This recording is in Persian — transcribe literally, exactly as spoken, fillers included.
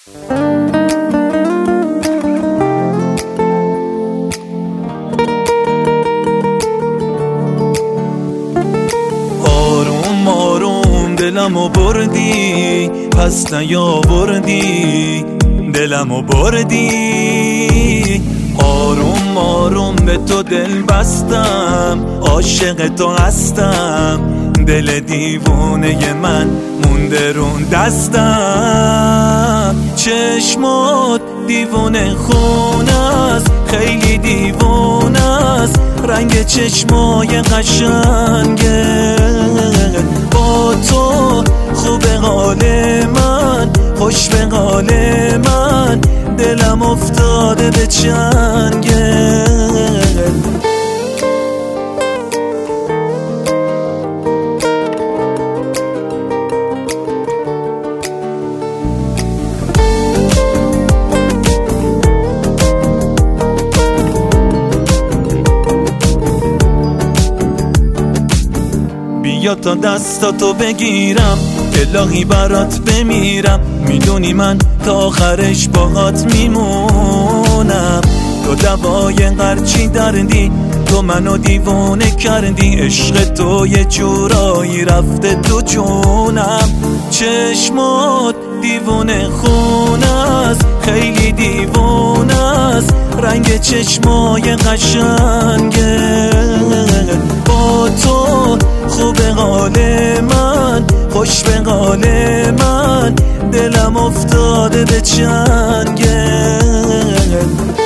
آروم آروم دلمو بردی، پس نیاوردی دلمو بردی. آروم آروم به تو دل بستم، عاشق تو هستم، دل دیوونه من مونده رون دستم. چشمات دیوونه خون است، خیلی دیوونه است، رنگ چشمای قشنگه. با تو خوب حال من، خوش به حال من، دلم افتاده به چنگه. بیا تا دستاتو بگیرم، الهی برات بمیرم، میدونی من تا آخرش باهات میمونم. تو دوای هرچی دردی، تو منو دیوونه کردی، عشق تو یه جورایی رفته تو جونم. چشمات دیوونه خون است، خیلی دیوونه است، رنگ چشمای قشنگه. با تو خوب حال من، خوش به حال من، دلم افتاده به چنگه.